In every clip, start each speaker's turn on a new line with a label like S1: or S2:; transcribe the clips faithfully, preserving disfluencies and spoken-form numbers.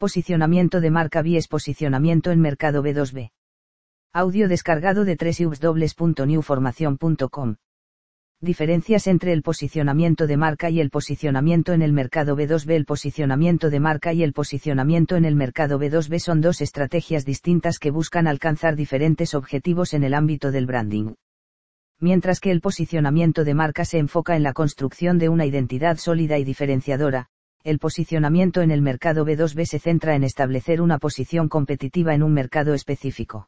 S1: Posicionamiento de marca B es posicionamiento en mercado B dos B. Audio descargado de doble u doble u doble u punto new formación punto com. Diferencias entre el posicionamiento de marca y el posicionamiento en el mercado B dos B. El posicionamiento de marca y el posicionamiento en el mercado B dos B son dos estrategias distintas que buscan alcanzar diferentes objetivos en el ámbito del branding. Mientras que el posicionamiento de marca se enfoca en la construcción de una identidad sólida y diferenciadora, el posicionamiento en el mercado B dos B se centra en establecer una posición competitiva en un mercado específico.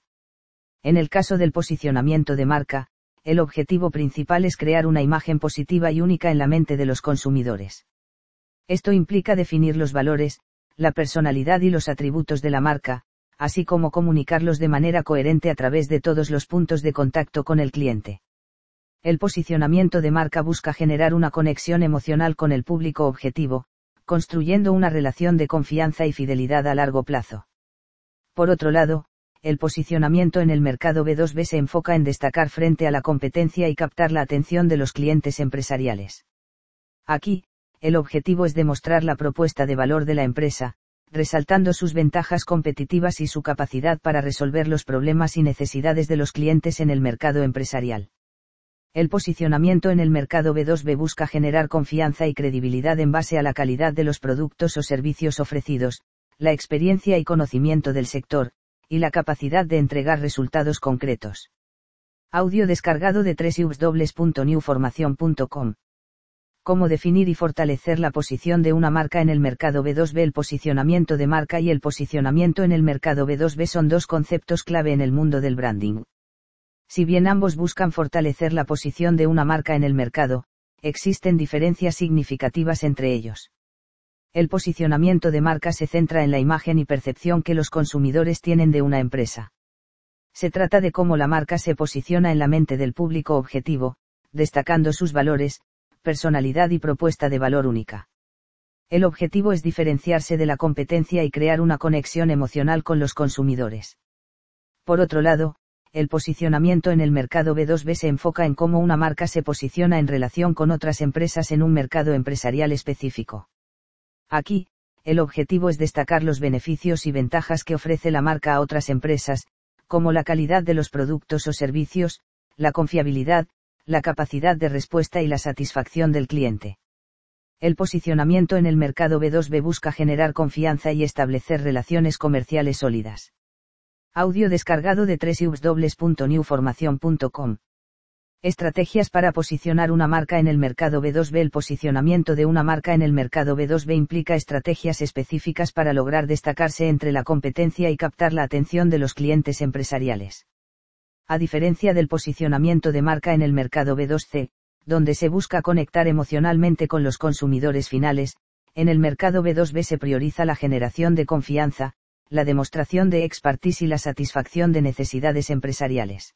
S1: En el caso del posicionamiento de marca, el objetivo principal es crear una imagen positiva y única en la mente de los consumidores. Esto implica definir los valores, la personalidad y los atributos de la marca, así como comunicarlos de manera coherente a través de todos los puntos de contacto con el cliente. El posicionamiento de marca busca generar una conexión emocional con el público objetivo, construyendo una relación de confianza y fidelidad a largo plazo. Por otro lado, el posicionamiento en el mercado B dos B se enfoca en destacar frente a la competencia y captar la atención de los clientes empresariales. Aquí, el objetivo es demostrar la propuesta de valor de la empresa, resaltando sus ventajas competitivas y su capacidad para resolver los problemas y necesidades de los clientes en el mercado empresarial. El posicionamiento en el mercado B dos B busca generar confianza y credibilidad en base a la calidad de los productos o servicios ofrecidos, la experiencia y conocimiento del sector, y la capacidad de entregar resultados concretos. Audio descargado de doble u doble u doble u punto new formación punto com. Cómo definir y fortalecer la posición de una marca en el mercado B dos B. El posicionamiento de marca y el posicionamiento en el mercado B dos B son dos conceptos clave en el mundo del branding. Si bien ambos buscan fortalecer la posición de una marca en el mercado, existen diferencias significativas entre ellos. El posicionamiento de marca se centra en la imagen y percepción que los consumidores tienen de una empresa. Se trata de cómo la marca se posiciona en la mente del público objetivo, destacando sus valores, personalidad y propuesta de valor única. El objetivo es diferenciarse de la competencia y crear una conexión emocional con los consumidores. Por otro lado, el posicionamiento en el mercado B dos B se enfoca en cómo una marca se posiciona en relación con otras empresas en un mercado empresarial específico. Aquí, el objetivo es destacar los beneficios y ventajas que ofrece la marca a otras empresas, como la calidad de los productos o servicios, la confiabilidad, la capacidad de respuesta y la satisfacción del cliente. El posicionamiento en el mercado B dos B busca generar confianza y establecer relaciones comerciales sólidas. Audio descargado de doble u doble u doble u punto new formación punto com. Estrategias para posicionar una marca en el mercado B dos B. El posicionamiento de una marca en el mercado B dos B implica estrategias específicas para lograr destacarse entre la competencia y captar la atención de los clientes empresariales. A diferencia del posicionamiento de marca en el mercado B dos C, donde se busca conectar emocionalmente con los consumidores finales, en el mercado B dos B se prioriza la generación de confianza, la demostración de expertise y la satisfacción de necesidades empresariales.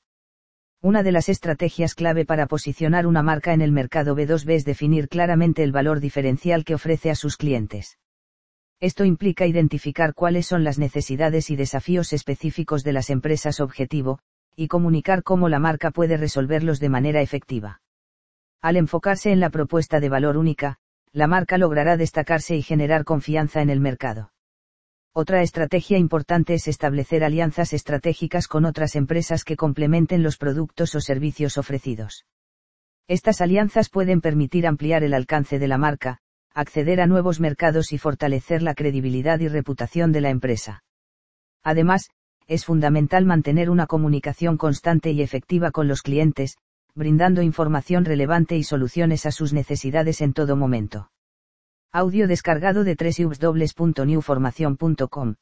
S1: Una de las estrategias clave para posicionar una marca en el mercado B dos B es definir claramente el valor diferencial que ofrece a sus clientes. Esto implica identificar cuáles son las necesidades y desafíos específicos de las empresas objetivo, y comunicar cómo la marca puede resolverlos de manera efectiva. Al enfocarse en la propuesta de valor única, la marca logrará destacarse y generar confianza en el mercado. Otra estrategia importante es establecer alianzas estratégicas con otras empresas que complementen los productos o servicios ofrecidos. Estas alianzas pueden permitir ampliar el alcance de la marca, acceder a nuevos mercados y fortalecer la credibilidad y reputación de la empresa. Además, es fundamental mantener una comunicación constante y efectiva con los clientes, brindando información relevante y soluciones a sus necesidades en todo momento. Audio descargado de doble u doble u doble u punto new formación punto com.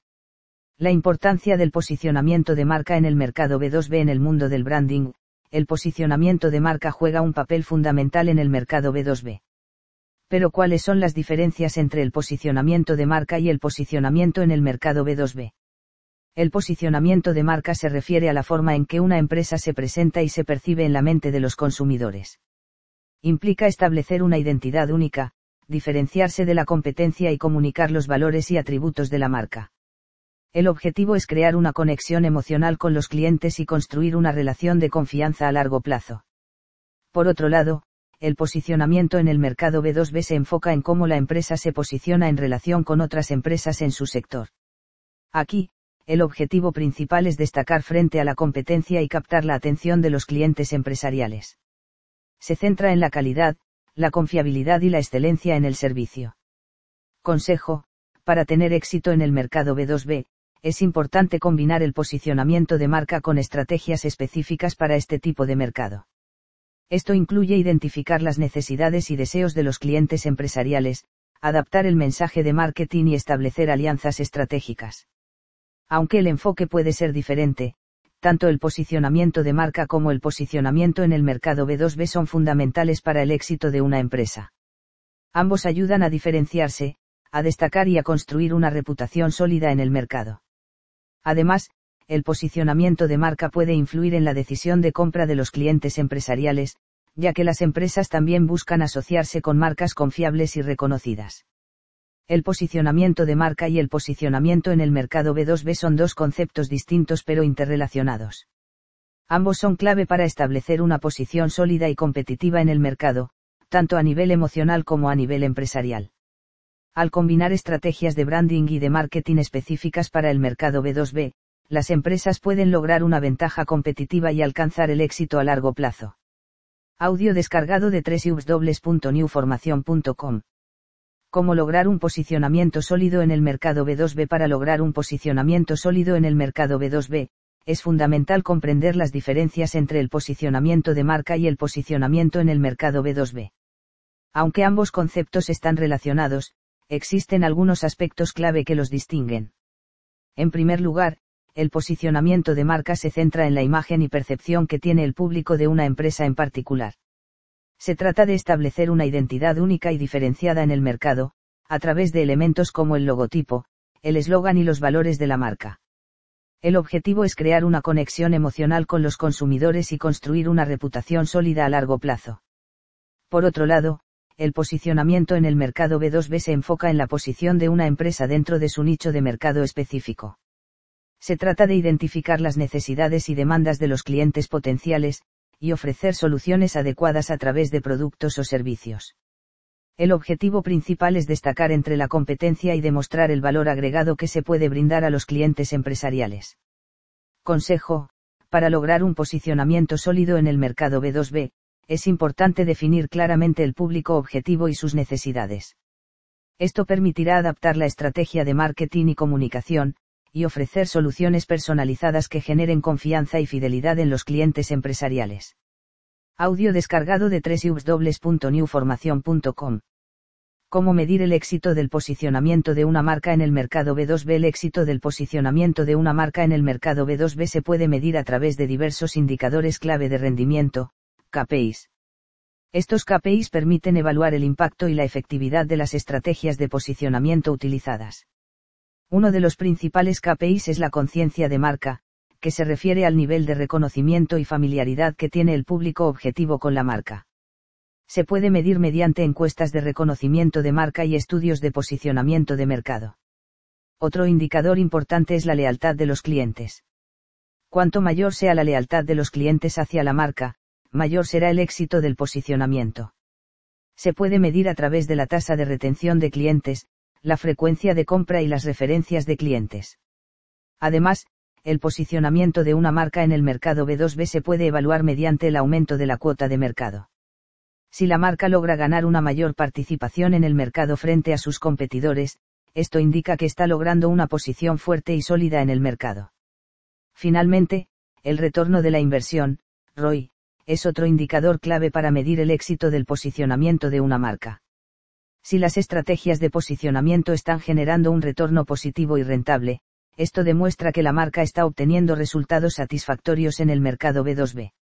S1: La importancia del posicionamiento de marca en el mercado B dos B. En el mundo del branding, el posicionamiento de marca juega un papel fundamental en el mercado B dos B. Pero ¿cuáles son las diferencias entre el posicionamiento de marca y el posicionamiento en el mercado B dos B? El posicionamiento de marca se refiere a la forma en que una empresa se presenta y se percibe en la mente de los consumidores. Implica establecer una identidad única, diferenciarse de la competencia y comunicar los valores y atributos de la marca. El objetivo es crear una conexión emocional con los clientes y construir una relación de confianza a largo plazo. Por otro lado, el posicionamiento en el mercado B dos B se enfoca en cómo la empresa se posiciona en relación con otras empresas en su sector. Aquí, el objetivo principal es destacar frente a la competencia y captar la atención de los clientes empresariales. Se centra en la calidad, la confiabilidad y la excelencia en el servicio. Consejo: para tener éxito en el mercado B dos B, es importante combinar el posicionamiento de marca con estrategias específicas para este tipo de mercado. Esto incluye identificar las necesidades y deseos de los clientes empresariales, adaptar el mensaje de marketing y establecer alianzas estratégicas. Aunque el enfoque puede ser diferente, tanto el posicionamiento de marca como el posicionamiento en el mercado B dos B son fundamentales para el éxito de una empresa. Ambos ayudan a diferenciarse, a destacar y a construir una reputación sólida en el mercado. Además, el posicionamiento de marca puede influir en la decisión de compra de los clientes empresariales, ya que las empresas también buscan asociarse con marcas confiables y reconocidas. El posicionamiento de marca y el posicionamiento en el mercado B dos B son dos conceptos distintos pero interrelacionados. Ambos son clave para establecer una posición sólida y competitiva en el mercado, tanto a nivel emocional como a nivel empresarial. Al combinar estrategias de branding y de marketing específicas para el mercado B dos B, las empresas pueden lograr una ventaja competitiva y alcanzar el éxito a largo plazo. Audio descargado de doble u doble u doble u punto new formación punto com. ¿Cómo lograr un posicionamiento sólido en el mercado B dos B? Para lograr un posicionamiento sólido en el mercado B dos B, es fundamental comprender las diferencias entre el posicionamiento de marca y el posicionamiento en el mercado B dos B. Aunque ambos conceptos están relacionados, existen algunos aspectos clave que los distinguen. En primer lugar, el posicionamiento de marca se centra en la imagen y percepción que tiene el público de una empresa en particular. Se trata de establecer una identidad única y diferenciada en el mercado, a través de elementos como el logotipo, el eslogan y los valores de la marca. El objetivo es crear una conexión emocional con los consumidores y construir una reputación sólida a largo plazo. Por otro lado, el posicionamiento en el mercado B dos B se enfoca en la posición de una empresa dentro de su nicho de mercado específico. Se trata de identificar las necesidades y demandas de los clientes potenciales, y ofrecer soluciones adecuadas a través de productos o servicios. El objetivo principal es destacar entre la competencia y demostrar el valor agregado que se puede brindar a los clientes empresariales. Consejo: para lograr un posicionamiento sólido en el mercado B dos B, es importante definir claramente el público objetivo y sus necesidades. Esto permitirá adaptar la estrategia de marketing y comunicación, y ofrecer soluciones personalizadas que generen confianza y fidelidad en los clientes empresariales. Audio descargado de doble u doble u doble u punto new formación punto com. ¿Cómo medir el éxito del posicionamiento de una marca en el mercado B dos B? El éxito del posicionamiento de una marca en el mercado B dos B se puede medir a través de diversos indicadores clave de rendimiento, K P Is. Estos K P Is permiten evaluar el impacto y la efectividad de las estrategias de posicionamiento utilizadas. Uno de los principales K P Is es la conciencia de marca, que se refiere al nivel de reconocimiento y familiaridad que tiene el público objetivo con la marca. Se puede medir mediante encuestas de reconocimiento de marca y estudios de posicionamiento de mercado. Otro indicador importante es la lealtad de los clientes. Cuanto mayor sea la lealtad de los clientes hacia la marca, mayor será el éxito del posicionamiento. Se puede medir a través de la tasa de retención de clientes, la frecuencia de compra y las referencias de clientes. Además, el posicionamiento de una marca en el mercado B dos B se puede evaluar mediante el aumento de la cuota de mercado. Si la marca logra ganar una mayor participación en el mercado frente a sus competidores, esto indica que está logrando una posición fuerte y sólida en el mercado. Finalmente, el retorno de la inversión, R O I, es otro indicador clave para medir el éxito del posicionamiento de una marca. Si las estrategias de posicionamiento están generando un retorno positivo y rentable, esto demuestra que la marca está obteniendo resultados satisfactorios en el mercado B dos B.